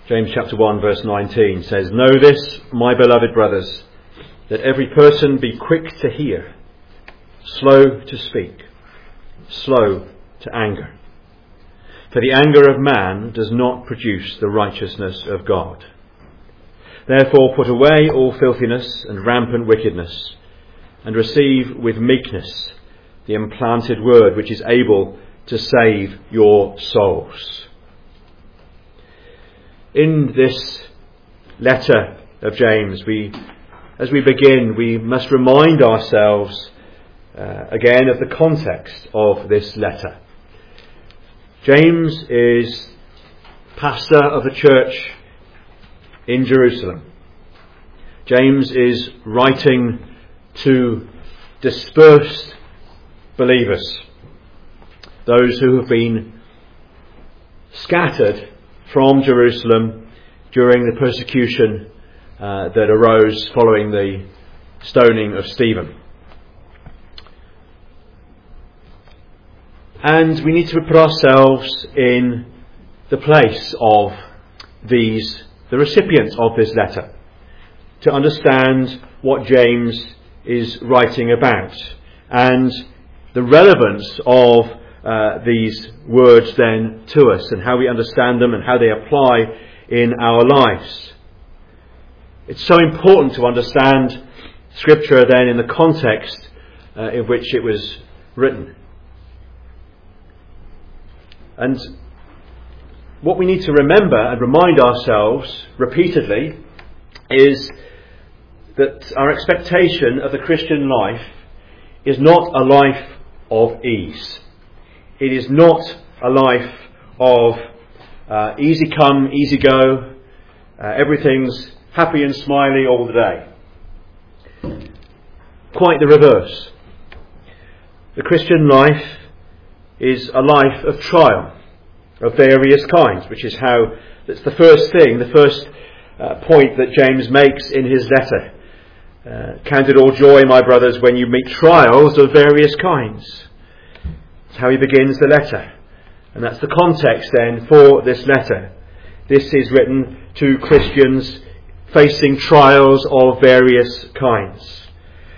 James chapter 1 verse 19 says, "Know this, my beloved brothers, that every person be quick to hear, slow to speak, slow to anger. For the anger of man does not produce the righteousness of God. Therefore put away all filthiness and rampant wickedness, and receive with meekness the implanted word which is able to save your souls." In this letter of James, as we begin, we must remind ourselves again of the context of this letter. James is pastor of the church in Jerusalem. James is writing to dispersed believers, those who have been scattered from Jerusalem during the persecution that arose following the stoning of Stephen. And we need to put ourselves in the place of the recipients of this letter, to understand what James is writing about and the relevance of these words then to us, and how we understand them and how they apply in our lives. It's so important to understand Scripture then in the context in which it was written. And what we need to remember and remind ourselves repeatedly is that our expectation of the Christian life is not a life of ease. It is not a life of easy come, easy go, everything's happy and smiley all the day. Quite the reverse. The Christian life is a life of trial of various kinds, which is that's the first thing, the first point that James makes in his letter. Count it all joy, my brothers, when you meet trials of various kinds. That's how he begins the letter. And that's the context then for this letter. This is written to Christians facing trials of various kinds.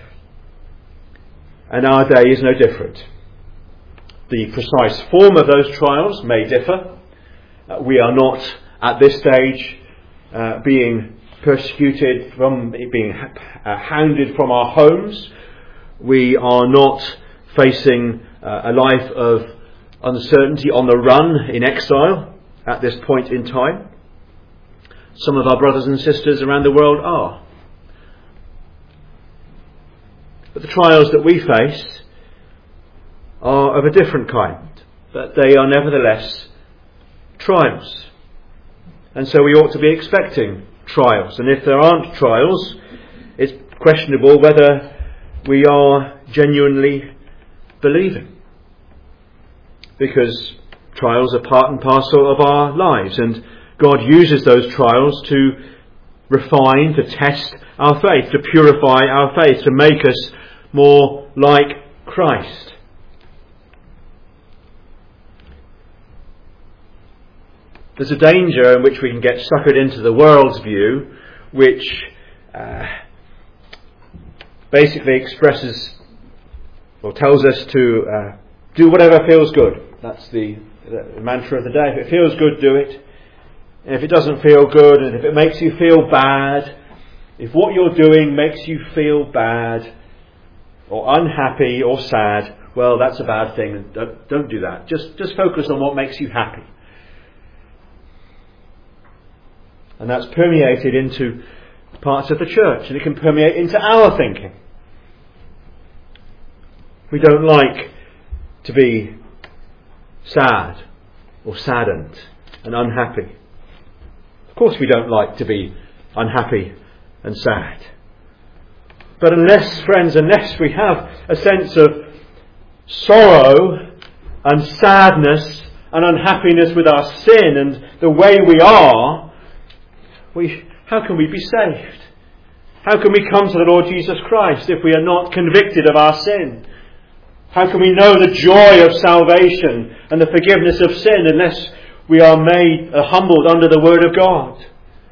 And our day is no different. The precise form of those trials may differ. We are not at this stage being persecuted, from being hounded from our homes. We are not facing a life of uncertainty, on the run, in exile at this point in time. Some of our brothers and sisters around the world are. But the trials that we face are of a different kind, but they are nevertheless trials. And so we ought to be expecting trials. And if there aren't trials, it's questionable whether we are genuinely believing. Because trials are part and parcel of our lives, and God uses those trials to refine, to test our faith, to purify our faith, to make us more like Christ. There's a danger in which we can get suckered into the world's view, which basically expresses or tells us to do whatever feels good. That's the mantra of the day. If it feels good, do it. And if it doesn't feel good, and if it makes you feel bad, if what you're doing makes you feel bad or unhappy or sad, well, that's a bad thing. Don't do that. Just focus on what makes you happy. And that's permeated into parts of the church, and it can permeate into our thinking. We don't like to be sad or saddened and unhappy. Of course we don't like to be unhappy and sad. But unless we have a sense of sorrow and sadness and unhappiness with our sin and the way we are, how can we be saved? How can we come to the Lord Jesus Christ if we are not convicted of our sin? How can we know the joy of salvation and the forgiveness of sin unless We are made humbled under the Word of God.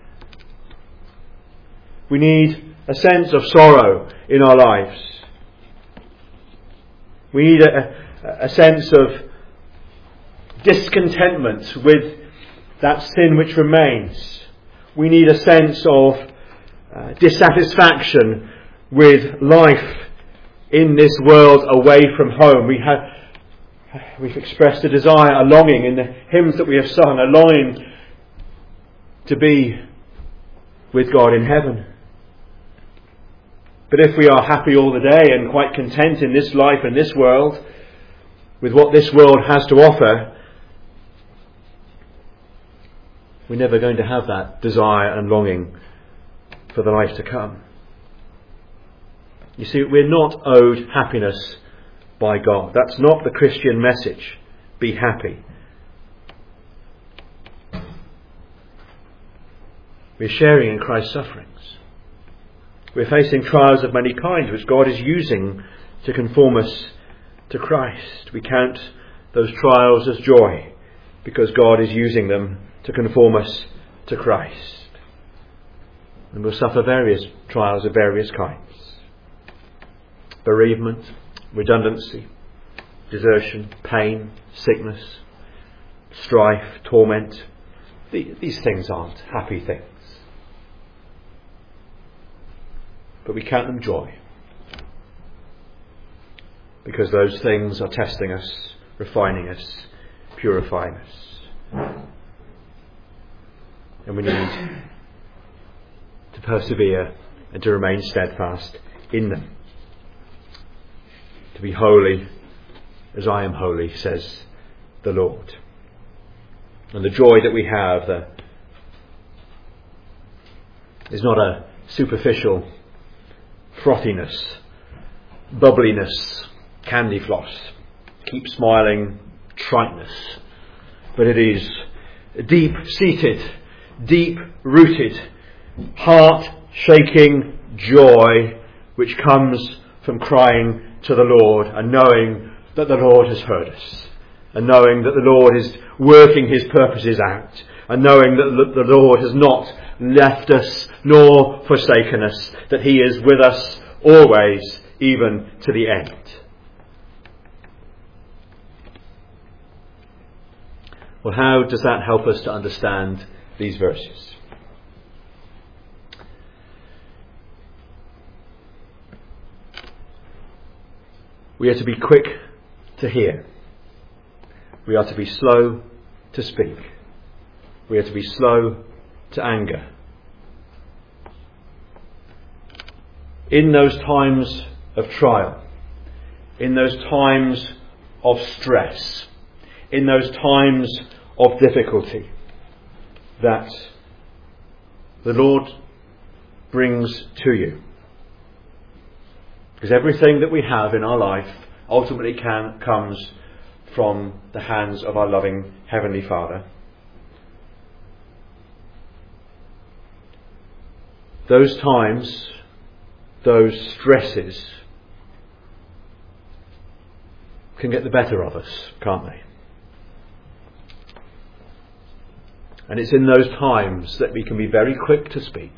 We need a sense of sorrow in our lives. We need a sense of discontentment with that sin which remains. We need a sense of dissatisfaction with life in this world away from home. We've expressed a desire, a longing in the hymns that we have sung, a longing to be with God in heaven. But if we are happy all the day and quite content in this life and this world, with what this world has to offer, we're never going to have that desire and longing for the life to come. You see, we're not owed happiness by God. That's not the Christian message. Be happy. We're sharing in Christ's sufferings. We're facing trials of many kinds which God is using to conform us to Christ. We count those trials as joy because God is using them to conform us to Christ. And we'll suffer various trials of various kinds. Bereavement, redundancy, desertion, pain, sickness, strife, torment. These things aren't happy things. But we count them joy. Because those things are testing us, refining us, purifying us. And we need to persevere and to remain steadfast in them. To be holy as I am holy, says the Lord. And the joy that we have is not a superficial frothiness, bubbliness, candy floss, keep smiling triteness, but it is deep-seated, deep-rooted, heart-shaking joy which comes from crying to the Lord and knowing that the Lord has heard us, and knowing that the Lord is working his purposes out, and knowing that the Lord has not left us nor forsaken us, that he is with us always, even to the end. Well, how does that help us to understand these verses? We are to be quick to hear. We are to be slow to speak. We are to be slow to anger. In those times of trial, in those times of stress, in those times of difficulty that the Lord brings to you. Because everything that we have in our life ultimately comes from the hands of our loving Heavenly Father. Those times, those stresses can get the better of us, can't they? And it's in those times that we can be very quick to speak,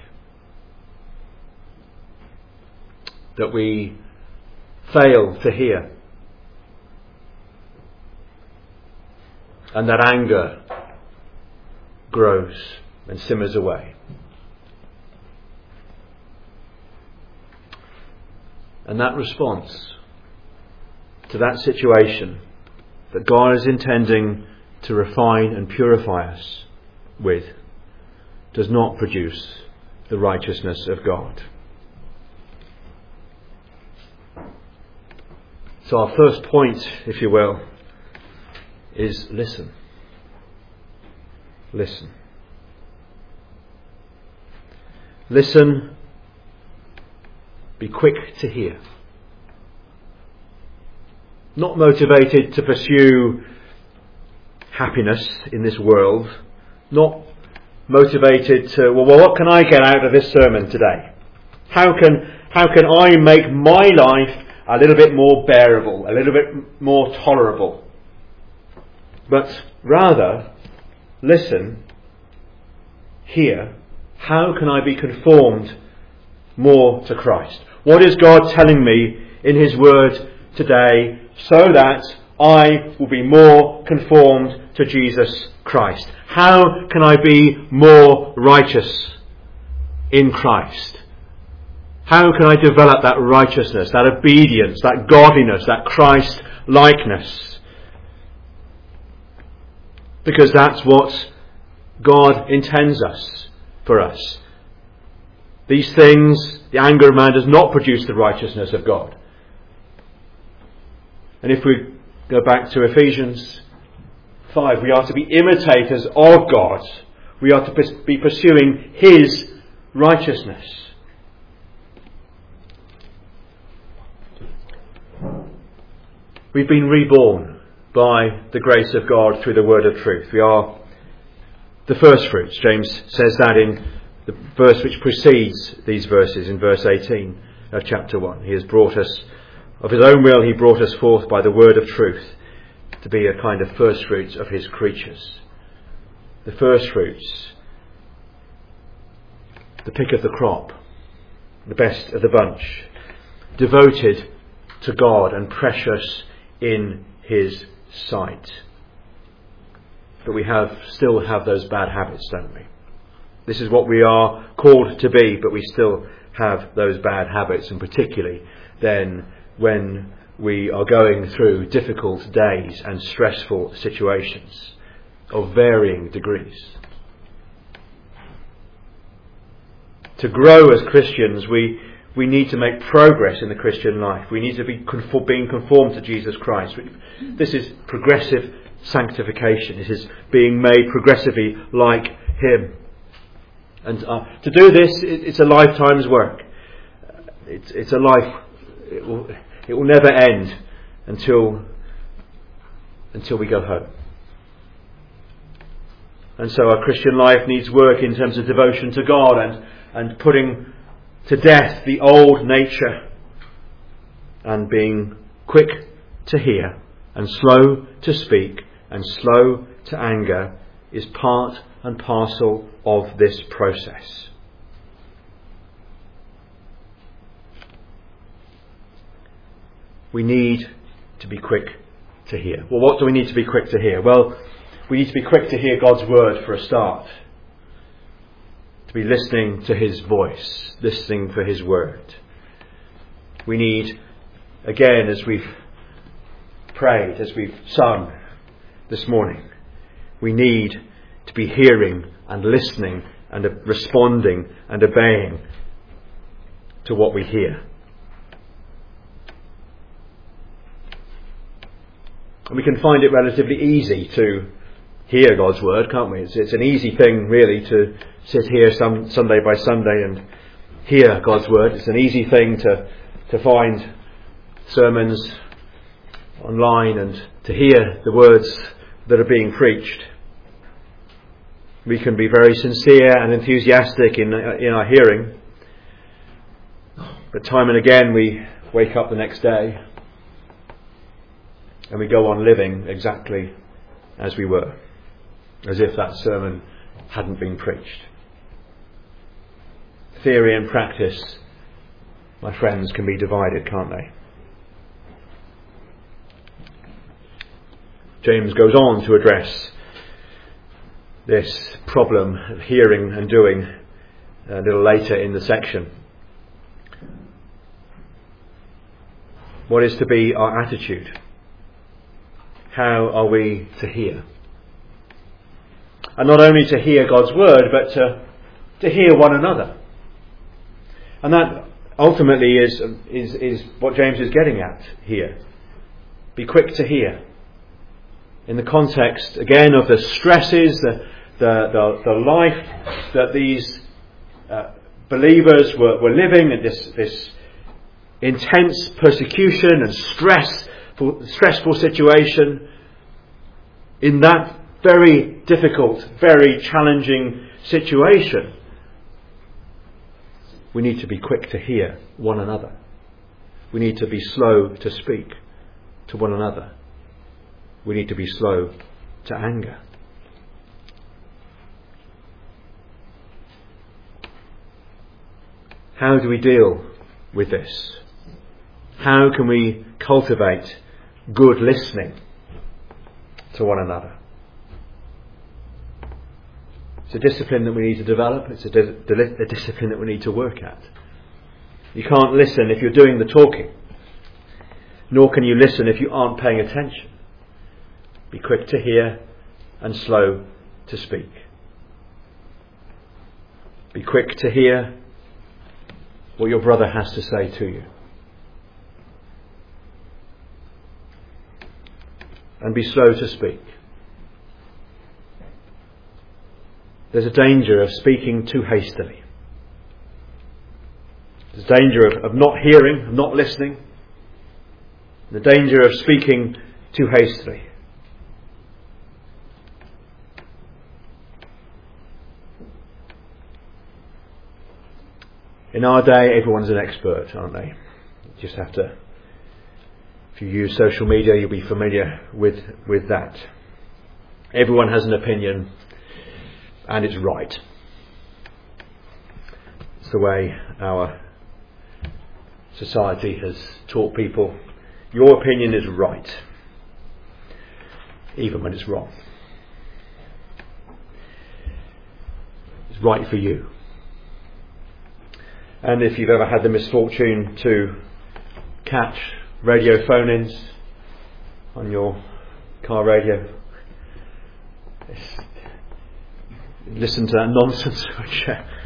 that we fail to hear, and that anger grows and simmers away. And that response to that situation that God is intending to refine and purify us with does not produce the righteousness of God. So our first point, if you will, is listen. Listen. Listen. Be quick to hear. Not motivated to pursue happiness in this world. Not motivated to, well, what can I get out of this sermon today? How can I make my life a little bit more bearable, a little bit more tolerable? But rather, listen, hear, how can I be conformed more to Christ? What is God telling me in His Word today so that I will be more conformed to Jesus Christ? How can I be more righteous in Christ? How can I develop that righteousness, that obedience, that godliness, that Christ-likeness? Because that's what God intends for us. These things, the anger of man does not produce the righteousness of God. And if we go back to Ephesians 5, we are to be imitators of God. We are to be pursuing His righteousness. We've been reborn by the grace of God through the word of truth. We are the first fruits. James says that in the verse which precedes these verses, in verse 18 of chapter 1. He has brought us, of His own will, He brought us forth by the word of truth to be a kind of first fruits of His creatures. The first fruits, the pick of the crop, the best of the bunch, devoted to God and precious in His sight. But we still have those bad habits, don't we? This is what we are called to be, but we still have those bad habits, and particularly then when we are going through difficult days and stressful situations of varying degrees. To grow as Christians, we need to make progress in the Christian life. We need to be being conformed to Jesus Christ. This is progressive sanctification. It is being made progressively like Him. And to do this, it's a lifetime's work. It's a life. It will never end until we go home. And so our Christian life needs work in terms of devotion to God and putting to death the old nature, and being quick to hear and slow to speak and slow to anger is part and parcel of this process. We need to be quick to hear. Well, what do we need to be quick to hear? Well, we need to be quick to hear God's word for a start. To be listening to His voice, listening for His word. We need, again, as we've prayed, as we've sung this morning, we need to be hearing and listening and responding and obeying to what we hear. And we can find it relatively easy to hear God's word, can't we? It's an easy thing, really, to sit here Sunday by Sunday and hear God's word. It's an easy thing to find sermons online and to hear the words that are being preached. We can be very sincere and enthusiastic in our hearing, but time and again we wake up the next day and we go on living exactly as we were, as if that sermon hadn't been preached. Theory and practice, my friends, can be divided, can't they? James goes on to address this problem of hearing and doing a little later in the section. What is to be our attitude? How are we to hear? And not only to hear God's word, but to hear one another. And that ultimately is what James is getting at here. Be quick to hear. In the context, again, of the stresses, the life that these believers were living, in this intense persecution and stressful situation, in that very difficult, very challenging situation, we need to be quick to hear one another. We need to be slow to speak to one another. We need to be slow to anger. How do we deal with this? How can we cultivate good listening to one another? It's a discipline that we need to develop. It's a discipline that we need to work at. You can't listen if you're doing the talking, nor can you listen if you aren't paying attention. Be quick to hear and slow to speak. Be quick to hear what your brother has to say to you. And be slow to speak. There's a danger of speaking too hastily. There's a danger of not hearing, of not listening. The danger of speaking too hastily. In our day, everyone's an expert, aren't they? You just have to, if you use social media, you'll be familiar with that. Everyone has an opinion, and it's right. It's the way our society has taught people. Your opinion is right, even when it's wrong. It's right for you. And if you've ever had the misfortune to catch radio phone-ins on your car radio, listen to that nonsense which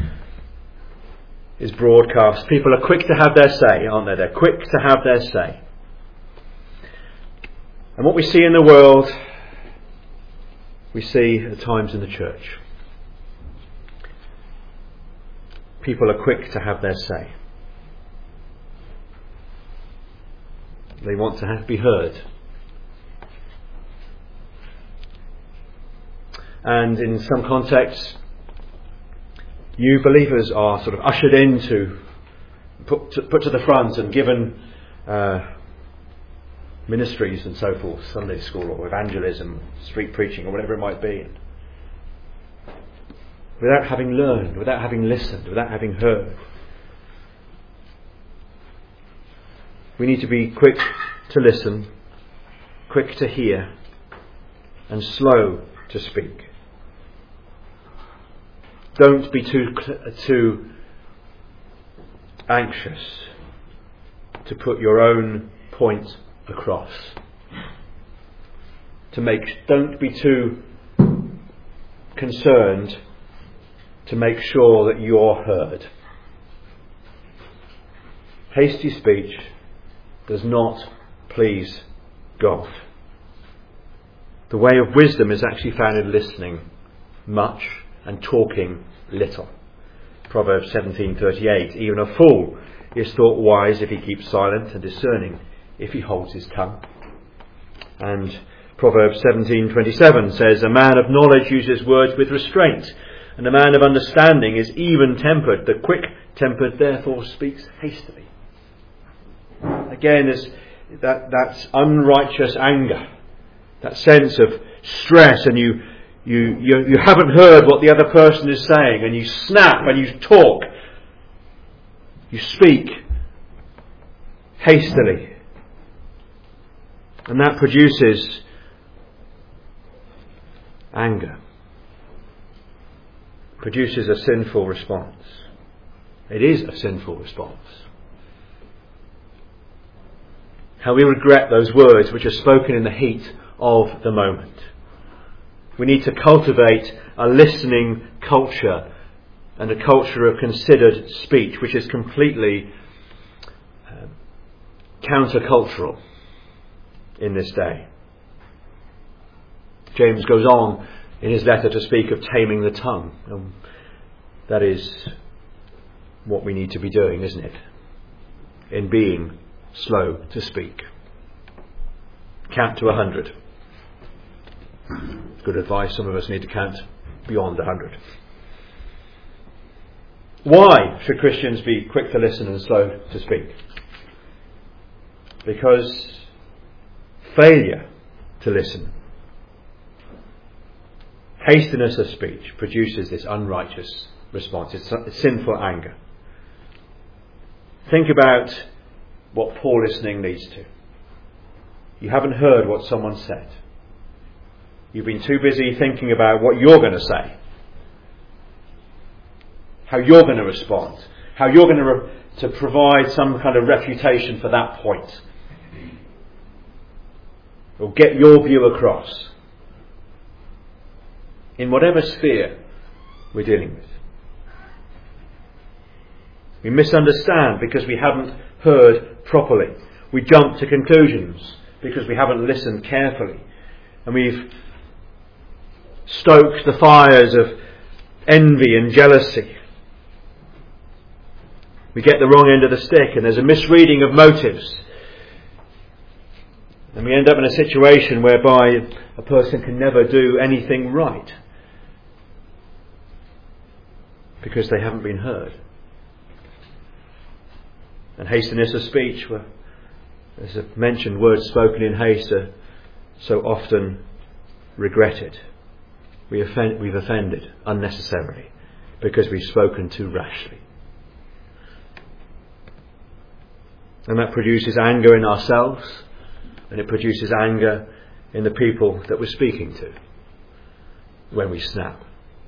is broadcast. People are quick to have their say, aren't they? They're quick to have their say. And what we see in the world, we see at times in the church. People are quick to have their say. They want to be heard. And in some contexts, you believers are sort of ushered in to put to the front and given ministries and so forth, Sunday school or evangelism, street preaching or whatever it might be. Without having learned, without having listened, without having heard. We need to be quick to listen, quick to hear, and slow to speak. Don't be too anxious to put your own point across. Don't be too concerned to make sure that you're heard. Hasty speech does not please God. The way of wisdom is actually found in listening much and talking little. Proverbs 17:38. Even a fool is thought wise if he keeps silent, and discerning if he holds his tongue. And Proverbs 17:27 says, a man of knowledge uses words with restraint, and a man of understanding is even-tempered. The quick-tempered therefore speaks hastily. Again, that's unrighteous anger, that sense of stress, and you haven't heard what the other person is saying, and you snap and you talk. You speak hastily. And that produces anger. Produces a sinful response. It is a sinful response. How we regret those words which are spoken in the heat of the moment. We need to cultivate a listening culture and a culture of considered speech, which is completely countercultural in this day. James goes on in his letter to speak of taming the tongue. That is what we need to be doing, isn't it? In being slow to speak. Count to 100. Good advice. Some of us need to count beyond 100. Why should Christians be quick to listen and slow to speak? Because failure to listen, hastiness of speech, produces this unrighteous response. It's sinful anger. Think about what poor listening leads to. You haven't heard what someone said. You've been too busy thinking about what you're going to say, how you're going to respond, how you're going to provide some kind of refutation for that point, or get your view across in whatever sphere we're dealing with. We misunderstand because we haven't heard properly. We jump to conclusions because we haven't listened carefully. And we've stoked the fires of envy and jealousy. We get the wrong end of the stick, and there's a misreading of motives. And we end up in a situation whereby a person can never do anything right because they haven't been heard. And hastiness of speech, well, as I've mentioned, words spoken in haste are so often regretted. We've offended unnecessarily because we've spoken too rashly. And that produces anger in ourselves, and it produces anger in the people that we're speaking to when we snap.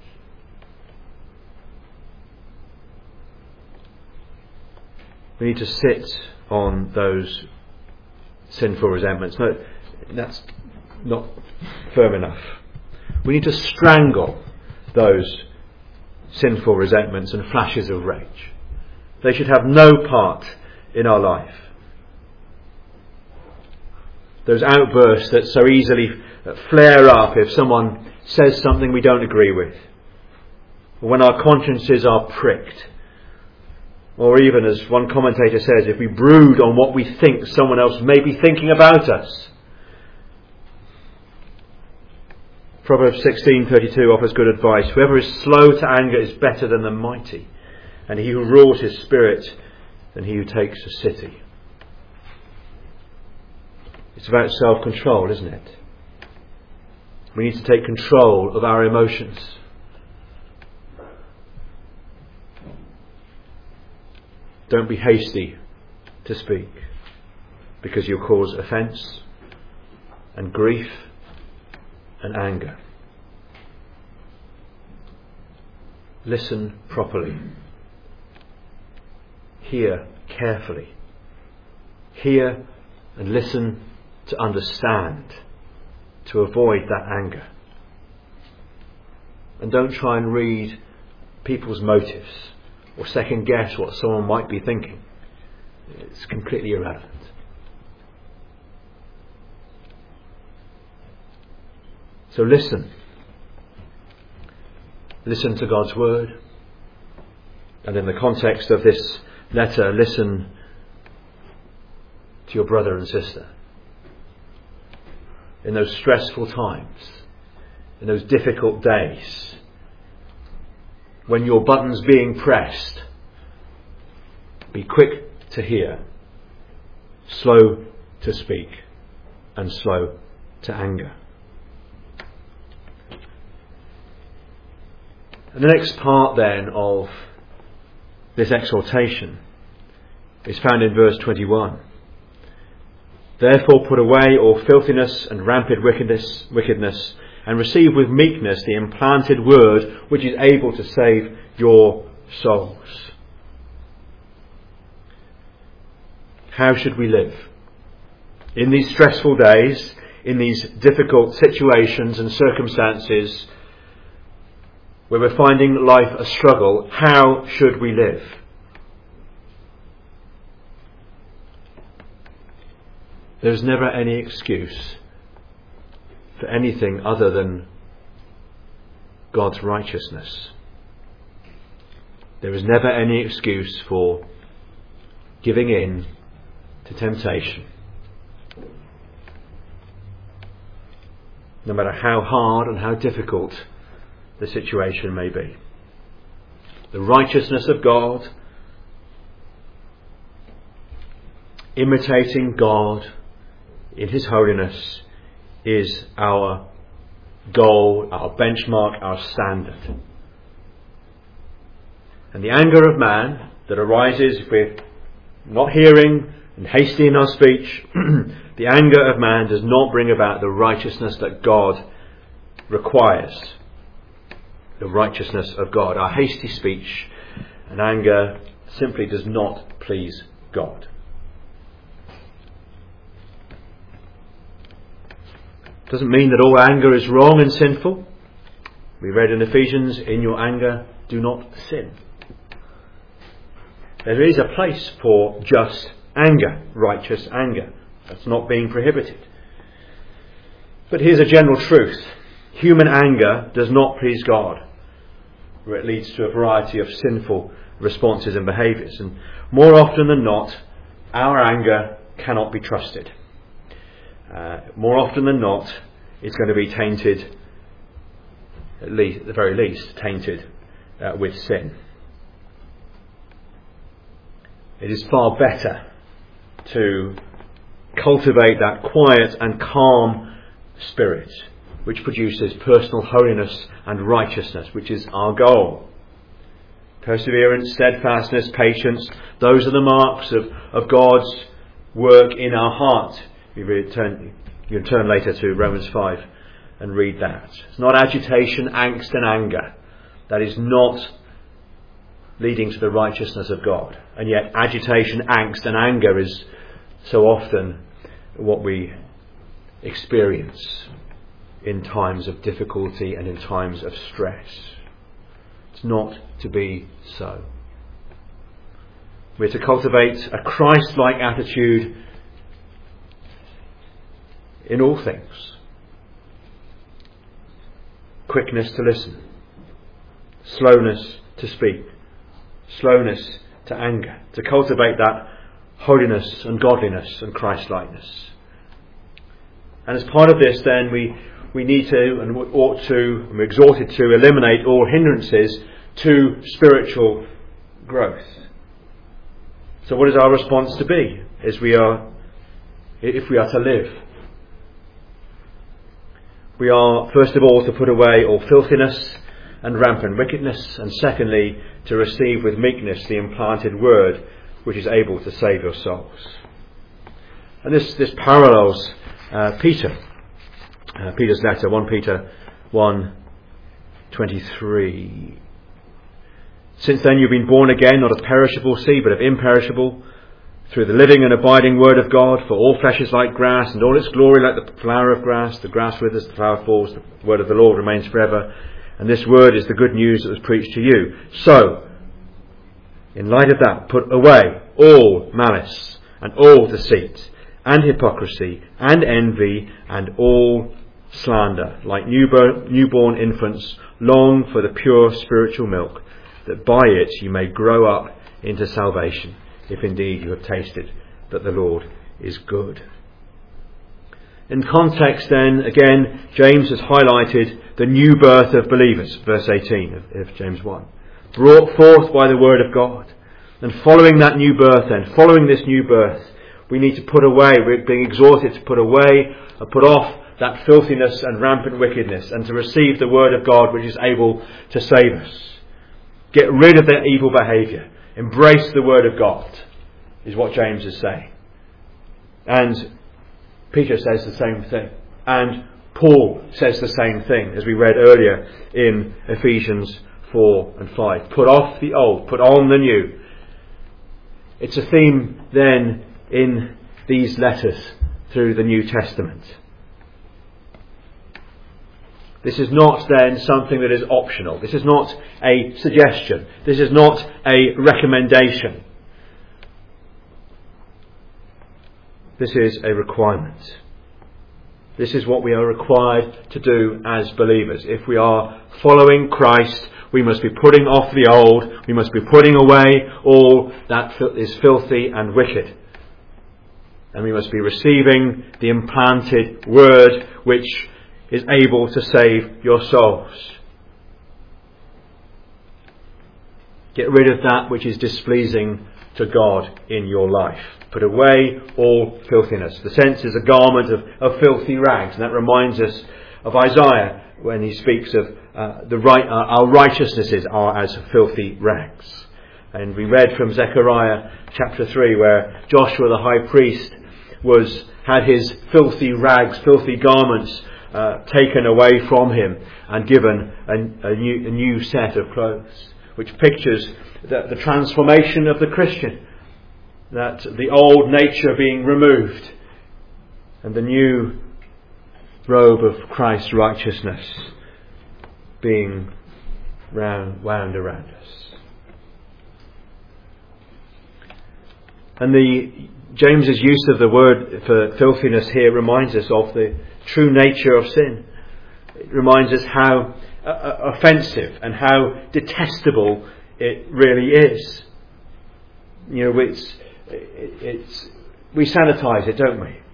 We need to sit on those sinful resentments. No, that's not firm enough. We need to strangle those sinful resentments and flashes of rage. They should have no part in our life. Those outbursts that so easily flare up if someone says something we don't agree with, or when our consciences are pricked, or even, as one commentator says, if we brood on what we think someone else may be thinking about us. Proverbs 16:32 offers good advice. Whoever is slow to anger is better than the mighty, and he who rules his spirit than he who takes a city. It's about self-control, isn't it? We need to take control of our emotions. Don't be hasty to speak, because you'll cause offence and grief and anger. Listen properly. Hear carefully. Hear and listen to understand, to avoid that anger. And don't try and read people's motives or second guess what someone might be thinking. It's completely irrelevant. So listen. Listen to God's word. And in the context of this letter, listen to your brother and sister. In those stressful times, in those difficult days, when your button's being pressed, be quick to hear, slow to speak, and slow to anger. And the next part then of this exhortation is found in verse 21. Therefore put away all filthiness and rampant wickedness, and receive with meekness the implanted word which is able to save your souls. How should we live? In these stressful days, in these difficult situations and circumstances where we're finding life a struggle, how should we live? There's never any excuse for anything other than God's righteousness. There is never any excuse for giving in to temptation, no matter how hard and how difficult the situation may be. The righteousness of God, imitating God in His holiness, is our goal, our benchmark, our standard. And the anger of man that arises with not hearing and hasty in our speech, the anger of man does not bring about the righteousness that God requires. The righteousness of God. Our hasty speech and anger simply does not please God. Doesn't mean that all anger is wrong and sinful. We read in Ephesians, in your anger, do not sin. There is a place for just anger, righteous anger. That's not being prohibited. But here's a general truth. Human anger does not please God, where it leads to a variety of sinful responses and behaviours. And more often than not, our anger cannot be trusted. More often than not, it's going to be tainted, at the very least, tainted with sin. It is far better to cultivate that quiet and calm spirit which produces personal holiness and righteousness, which is our goal. Perseverance, steadfastness, patience, those are the marks of God's work in our heart. You can turn later to Romans 5 and read that. It's not agitation, angst and anger. That is not leading to the righteousness of God. And yet agitation, angst and anger is so often what we experience in times of difficulty and in times of stress. It's not to be so. We're to cultivate a Christ-like attitude in all things. Quickness to listen, slowness to speak, slowness to anger, to cultivate that holiness and godliness and Christ-likeness. And as part of this, then, we need to and ought to, and we're exhorted to, eliminate all hindrances to spiritual growth. So what is our response to be if we are to live? We are, first of all, to put away all filthiness and rampant wickedness, and secondly, to receive with meekness the implanted word which is able to save your souls. And this parallels Peter's letter, 1 Peter 1:23. Since then you've been born again, not of perishable seed, but of imperishable, through the living and abiding word of God. For all flesh is like grass, and all its glory like the flower of grass. The grass withers, the flower falls, the word of the Lord remains forever. And this word is the good news that was preached to you. So, in light of that, put away all malice and all deceit and hypocrisy and envy and all slander. Like newborn infants, long for the pure spiritual milk, that by it you may grow up into salvation, if indeed you have tasted that the Lord is good. In context then, again, James has highlighted the new birth of believers, verse 18 of James 1. Brought forth by the word of God. And following that new birth then, following this new birth, we need to put away, we're being exhorted to put away, put off that filthiness and rampant wickedness, and to receive the word of God which is able to save us. Get rid of their evil behaviour. Embrace the word of God, is what James is saying. And Peter says the same thing. And Paul says the same thing, as we read earlier in Ephesians 4 and 5. Put off the old, put on the new. It's a theme then in these letters through the New Testament. This is not then something that is optional. This is not a suggestion. This is not a recommendation. This is a requirement. This is what we are required to do as believers. If we are following Christ, we must be putting off the old. We must be putting away all that is filthy and wicked. And we must be receiving the implanted word which is able to save your souls. Get rid of that which is displeasing to God in your life. Put away all filthiness. The sense is a garment of filthy rags. And that reminds us of Isaiah when he speaks of our righteousnesses are as filthy rags. And we read from Zechariah chapter 3 where Joshua the high priest had his filthy rags, filthy garments taken away from him and given a new set of clothes, which pictures the transformation of the Christian, that the old nature being removed and the new robe of Christ's righteousness being wound around us. And James's use of the word for filthiness here reminds us of the true nature of sin. It reminds us how offensive and how detestable it really is. You know, we sanitize it, don't we?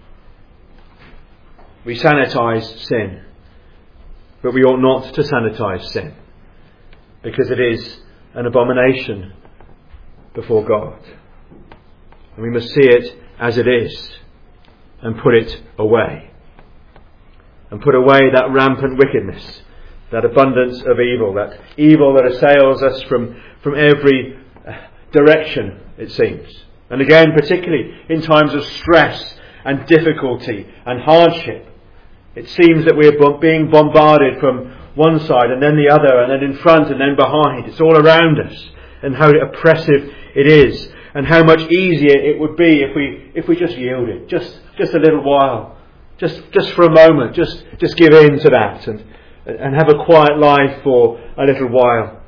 We sanitize sin, but we ought not to sanitize sin, because it is an abomination before God. And we must see it as it is and put it away. And put away that rampant wickedness, that abundance of evil that assails us from every direction, it seems. And again, particularly in times of stress and difficulty and hardship, it seems that we're being bombarded from one side and then the other and then in front and then behind. It's all around us, and how oppressive it is, and how much easier it would be if we just yielded, just a little while, just for a moment, just give in to that and have a quiet life for a little while.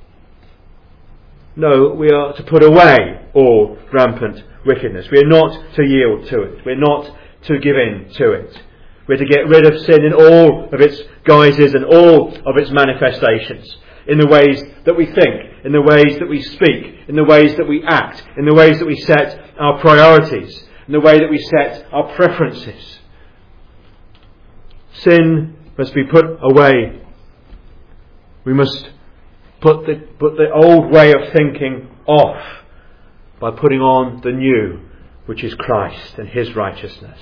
No, we are to put away all rampant wickedness. We are not to yield to it. We're not to give in to it. We're to get rid of sin in all of its guises and all of its manifestations, in the ways that we think, in the ways that we speak, in the ways that we act, in the ways that we set our priorities, in the way that we set our preferences. Sin must be put away. We must put the old way of thinking off by putting on the new, which is Christ and His righteousness.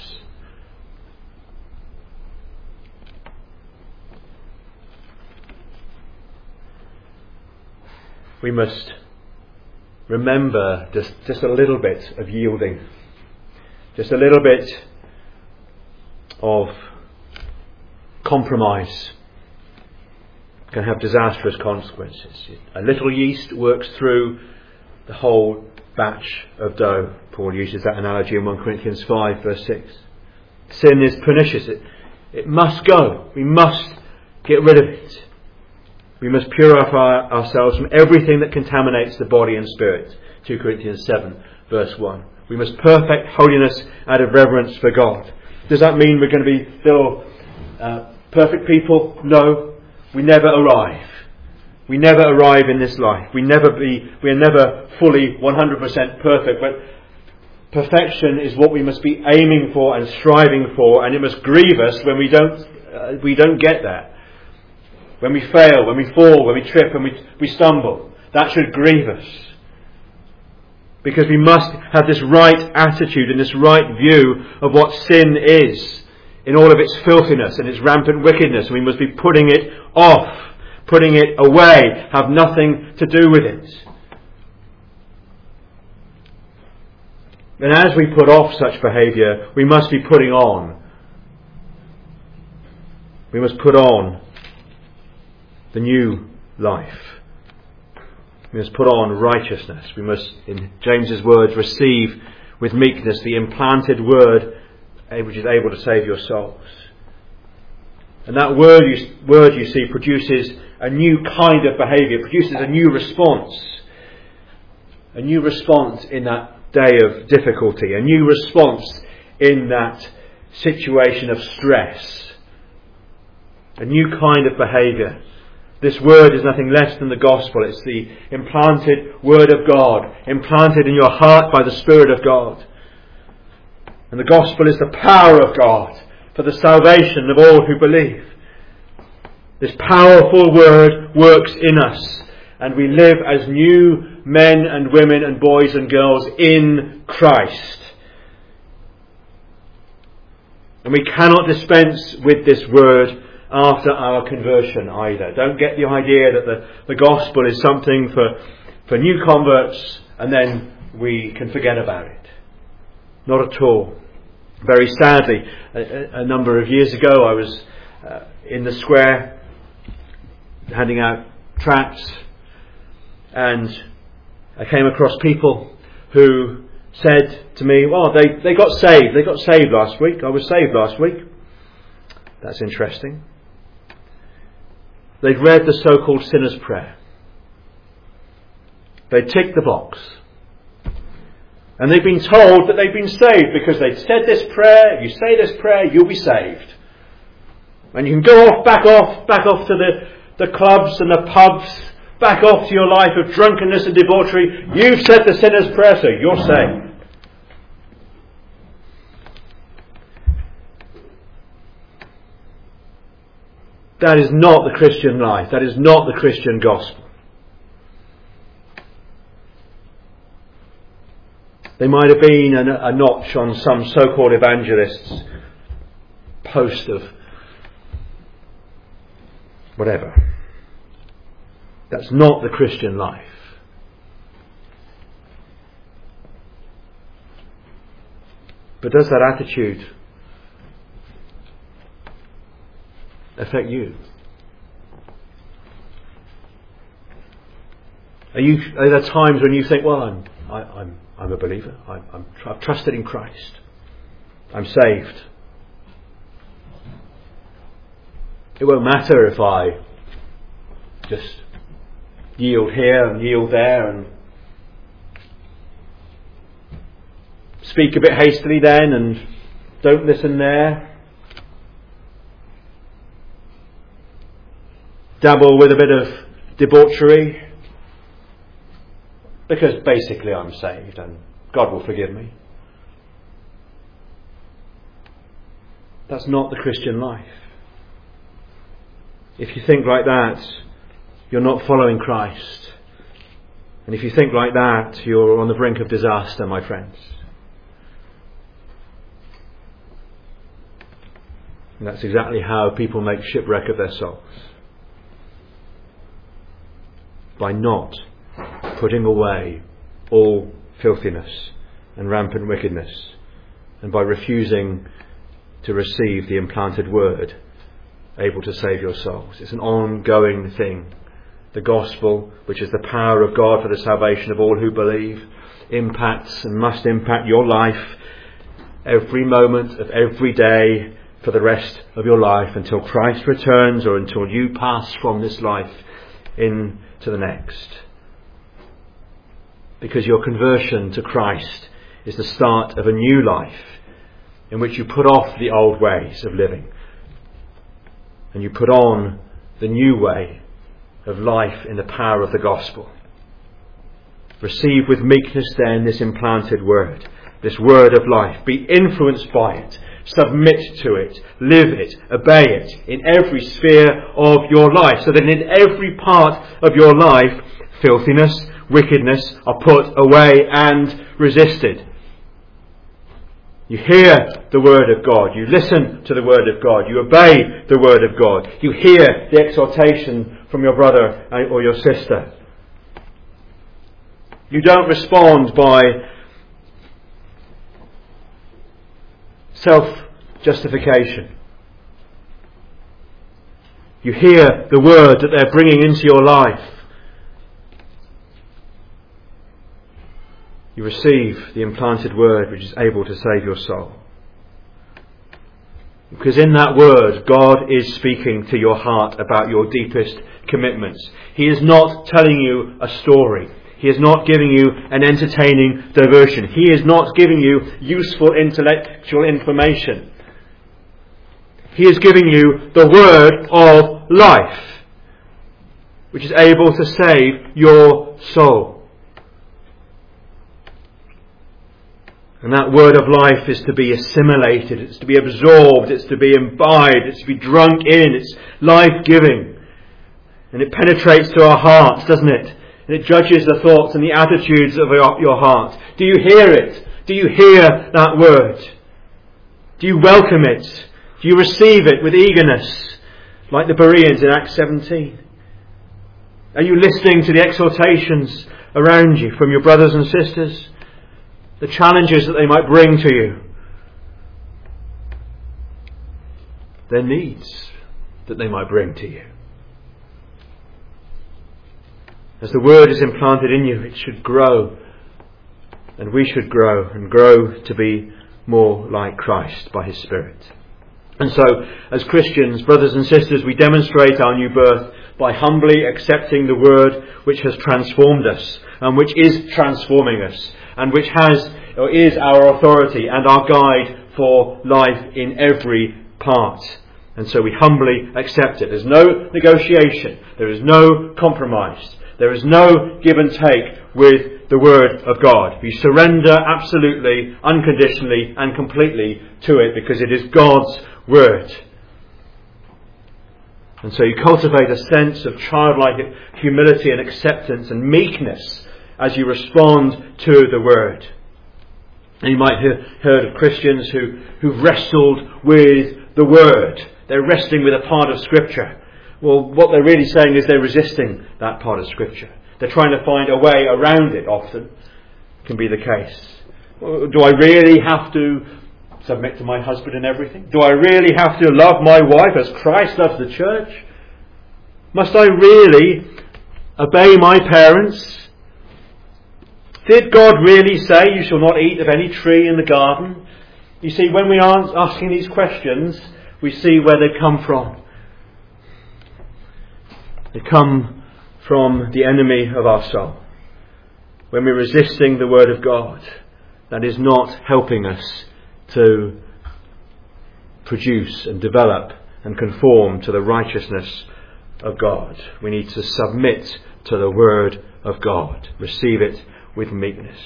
We must remember just a little bit of yielding, just a little bit of compromise can have disastrous consequences. A little yeast works through the whole batch of dough. Paul uses that analogy in 1 Corinthians 5 verse 6. Sin is pernicious. It must go. We must get rid of it. We must purify ourselves from everything that contaminates the body and spirit. 2 Corinthians 7 verse 1. We must perfect holiness out of reverence for God. Does that mean we're going to be little perfect people? No. We never arrive. We never arrive in this life. We are never fully 100% perfect. But perfection is what we must be aiming for and striving for, and it must grieve us when we don't get there. When we fail, when we fall, when we trip, when we stumble. That should grieve us. Because we must have this right attitude and this right view of what sin is in all of its filthiness and its rampant wickedness. We must be putting it off, putting it away, have nothing to do with it. And as we put off such behaviour, we must be putting on. We must put on the new life. We must put on righteousness. We must, in James's words, receive with meekness the implanted word which is able to save your souls. And that word you see produces a new kind of behaviour, produces a new response. A new response in that day of difficulty, a new response in that situation of stress. A new kind of behaviour. This word is nothing less than the gospel. It's the implanted word of God, implanted in your heart by the Spirit of God. And the gospel is the power of God for the salvation of all who believe. This powerful word works in us, and we live as new men and women and boys and girls in Christ. And we cannot dispense with this word after our conversion either. Don't get the idea that the gospel is something for new converts, and then we can forget about it. Not at all. Very sadly, a number of years ago, I was in the square handing out tracts, and I came across people who said to me, well, they got saved. They got saved last week. I was saved last week. That's interesting. They'd read the so-called sinner's prayer. They'd ticked the box. And they've been told that they've been saved because they'd said this prayer. If you say this prayer, you'll be saved. And you can go back off to the clubs and the pubs, back off to your life of drunkenness and debauchery. You've said the sinner's prayer, so you're saved. That is not the Christian life. That is not the Christian gospel. They might have been a notch on some so-called evangelist's post of whatever. That's not the Christian life. But does that attitude affect you? Are there times when you think, well, I'm a believer. I've trusted in Christ. I'm saved. It won't matter if I just yield here and yield there and speak a bit hastily then and don't listen there. Dabble with a bit of debauchery. Because basically I'm saved and God will forgive me. That's not the Christian life. If you think like that, you're not following Christ. And if you think like that, you're on the brink of disaster, my friends. And that's exactly how people make shipwreck of their souls. By not putting away all filthiness and rampant wickedness, and by refusing to receive the implanted word able to save your souls. It's an ongoing thing. The gospel, which is the power of God for the salvation of all who believe, impacts and must impact your life every moment of every day for the rest of your life until Christ returns or until you pass from this life into the next. Because your conversion to Christ is the start of a new life in which you put off the old ways of living and you put on the new way of life in the power of the gospel. Receive with meekness then this implanted word, this word of life. Be influenced by it. Submit to it. Live it. Obey it in every sphere of your life, so that in every part of your life, filthiness, wickedness are put away and resisted. You hear the word of God. You listen to the word of God. You obey the word of God. You hear the exhortation from your brother or your sister. You don't respond by self-justification. You hear the word that they're bringing into your life. You receive the implanted word which is able to save your soul. Because in that word, God is speaking to your heart about your deepest commitments. He is not telling you a story. He is not giving you an entertaining diversion. He is not giving you useful intellectual information. He is giving you the word of life, which is able to save your soul. And that word of life is to be assimilated, it's to be absorbed, it's to be imbibed, it's to be drunk in, it's life-giving. And it penetrates to our hearts, doesn't it? And it judges the thoughts and the attitudes of your heart. Do you hear it? Do you hear that word? Do you welcome it? Do you receive it with eagerness, like the Bereans in Acts 17? Are you listening to the exhortations around you, from your brothers and sisters, the challenges that they might bring to you, their needs that they might bring to you. As the word is implanted in you, it should grow, and we should grow and grow to be more like Christ by His Spirit. And so, as Christians, brothers and sisters, we demonstrate our new birth by humbly accepting the word which has transformed us and which is transforming us and which has or is our authority and our guide for life in every part. And so we humbly accept it. There's no negotiation. There is no compromise. There is no give and take with the Word of God. We surrender absolutely, unconditionally and completely to it because it is God's Word. And so you cultivate a sense of childlike humility and acceptance and meekness as you respond to the Word. And you might have heard of Christians who've wrestled with the Word. They're wrestling with a part of Scripture. Well, what they're really saying is they're resisting that part of Scripture. They're trying to find a way around it often. Can be the case. Well, do I really have to submit to my husband in everything? Do I really have to love my wife as Christ loves the church? Must I really obey my parents? Did God really say you shall not eat of any tree in the garden? You see, when we aren't asking these questions, we see where they come from. They come from the enemy of our soul. When we're resisting the Word of God, that is not helping us to produce and develop and conform to the righteousness of God. We need to submit to the Word of God. Receive it with meekness.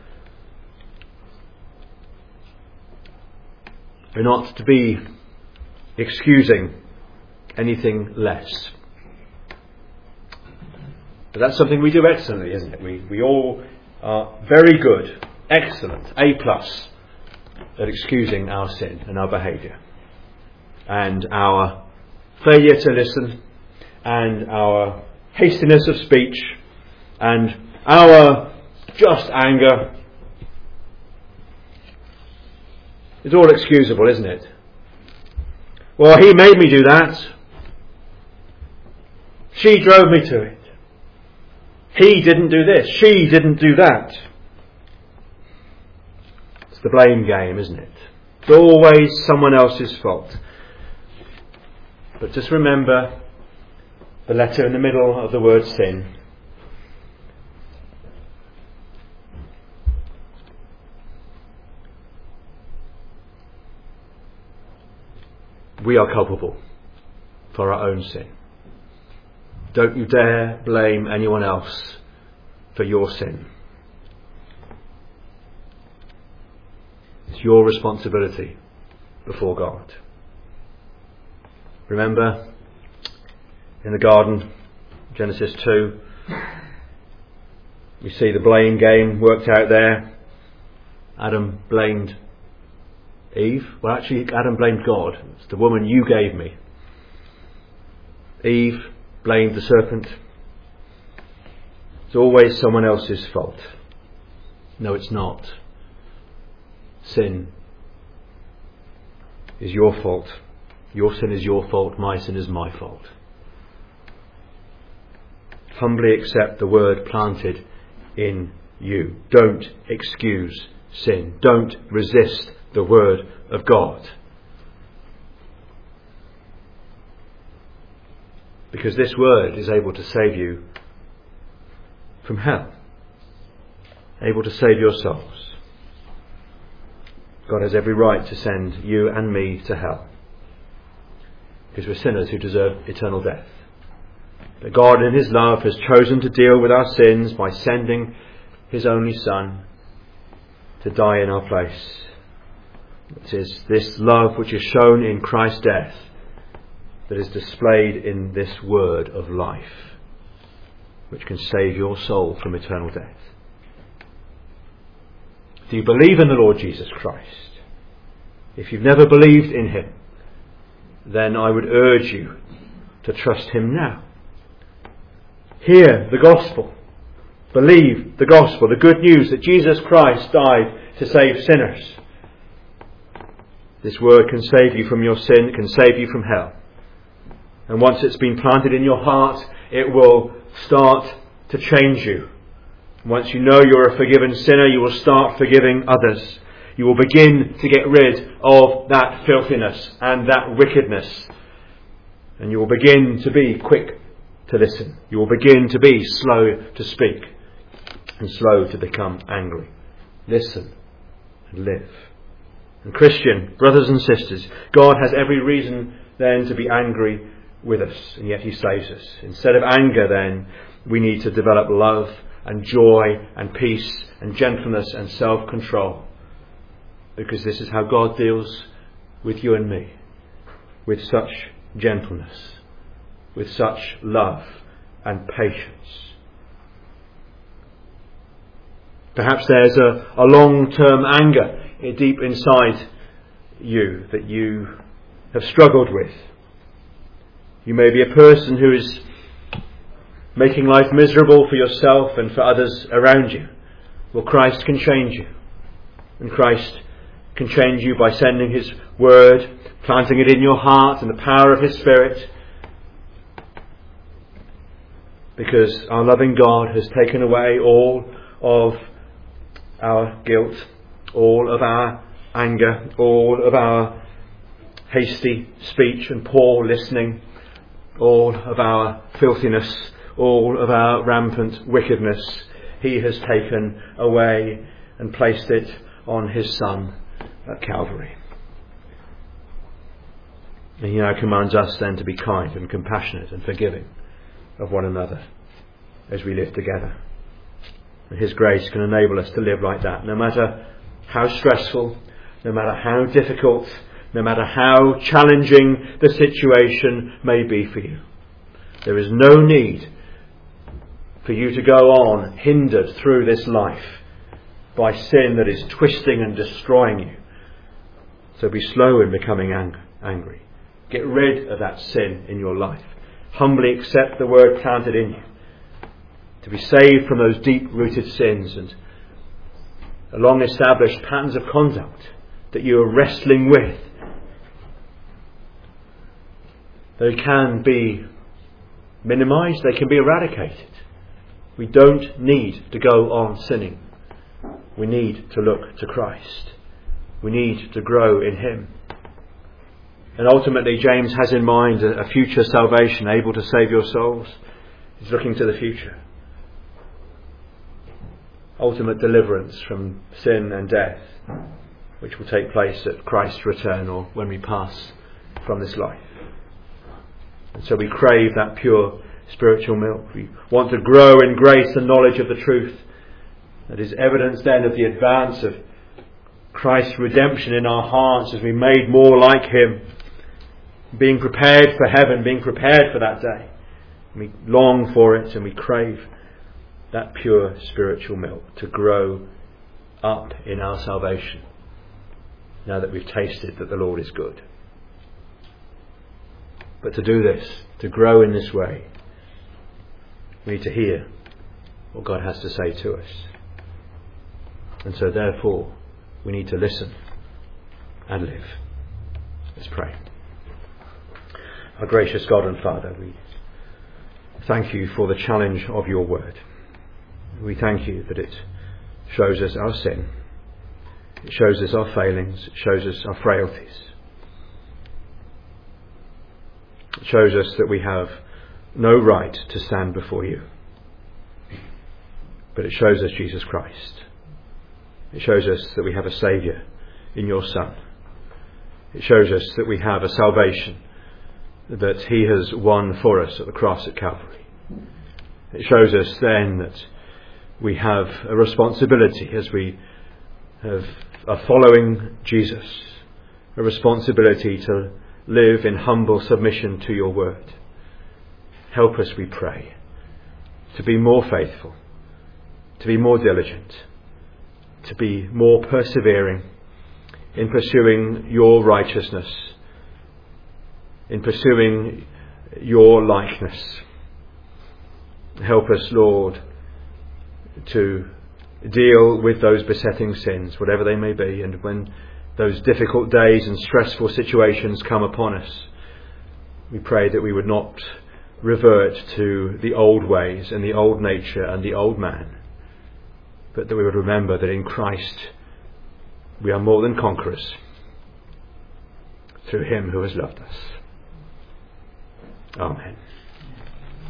We're not to be excusing anything less. But that's something we do excellently, isn't it? We all are very good, excellent, A+, at excusing our sin and our behaviour. And our failure to listen, and our hastiness of speech, and our just anger. It's all excusable, isn't it? Well, he made me do that. She drove me to it. He didn't do this. She didn't do that. It's the blame game, isn't it? It's always someone else's fault. But just remember the letter in the middle of the word sin. We are culpable for our own sin. Don't you dare blame anyone else for your sin. It's your responsibility before God. Remember, in the garden, Genesis 2, we see the blame game worked out there. Adam blamed Eve. Well, actually, Adam blamed God. It's the woman you gave me. Eve blamed the serpent. It's always someone else's fault. No, it's not. Sin is your fault. Your sin is your fault. My sin is my fault. Humbly accept the word planted in you. Don't excuse sin. Don't resist the Word of God. Because this Word is able to save you from hell. Able to save your souls. God has every right to send you and me to hell. Because we're sinners who deserve eternal death. But God in His love has chosen to deal with our sins by sending His only Son to die in our place. It is this love which is shown in Christ's death that is displayed in this word of life, which can save your soul from eternal death. Do you believe in the Lord Jesus Christ? If you've never believed in Him, then I would urge you to trust Him now. Hear the gospel. Believe the gospel, the good news that Jesus Christ died to save sinners. This word can save you from your sin, it can save you from hell. And once it's been planted in your heart, it will start to change you. Once you know you're a forgiven sinner, you will start forgiving others. You will begin to get rid of that filthiness and that wickedness. And you will begin to be quick to listen. You will begin to be slow to speak and slow to become angry. Listen and live. And Christian brothers and sisters, God has every reason then to be angry with us, and yet he saves us. Instead of anger then, we need to develop love and joy and peace and gentleness and self-control, because this is how God deals with you and me, with such gentleness, with such love and patience. Perhaps there's a long-term anger deep inside you that you have struggled with. You may be a person who is making life miserable for yourself and for others around you. Well, Christ can change you. And Christ can change you by sending his word, planting it in your heart, and the power of his Spirit. Because our loving God has taken away all of our guilt, all of our anger, all of our hasty speech and poor listening, all of our filthiness, all of our rampant wickedness. He has taken away and placed it on his Son at Calvary. And he now commands us then to be kind and compassionate and forgiving of one another as we live together. And his grace can enable us to live like that, no matter how stressful, no matter how difficult, no matter how challenging the situation may be for you. There is no need for you to go on hindered through this life by sin that is twisting and destroying you. So be slow in becoming angry. Get rid of that sin in your life. Humbly accept the word planted in you. To be saved from those deep-rooted sins and long-established patterns of conduct that you are wrestling with. They can be minimised, they can be eradicated. We don't need to go on sinning. We need to look to Christ. We need to grow in him. And ultimately, James has in mind a future salvation able to save your souls. He's looking to the future. Ultimate deliverance from sin and death, which will take place at Christ's return or when we pass from this life. And so we crave that pure spiritual milk. We want to grow in grace and knowledge of the truth. That is evidence then of the advance of Christ's redemption in our hearts as we made more like him, being prepared for heaven, being prepared for that day. We long for it and we crave that pure spiritual milk to grow up in our salvation now that we've tasted that the Lord is good. But to do this, to grow in this way, we need to hear what God has to say to us. And so therefore we need to listen and live. Let's pray. Our gracious God and Father, we thank you for the challenge of your word. We thank you that it shows us our sin. It shows us our failings. It shows us our frailties. It shows us that we have no right to stand before you. But it shows us Jesus Christ. It shows us that we have a Saviour in your Son. It shows us that we have a salvation that he has won for us at the cross at Calvary. It shows us then that we have a responsibility as we are following Jesus, a responsibility to live in humble submission to your word. Help us, we pray, to be more faithful, to be more diligent, to be more persevering in pursuing your righteousness, in pursuing your likeness. Help us, Lord, to deal with those besetting sins, whatever they may be, and when those difficult days and stressful situations come upon us, we pray that we would not revert to the old ways and the old nature and the old man, but that we would remember that in Christ we are more than conquerors through him who has loved us. Amen.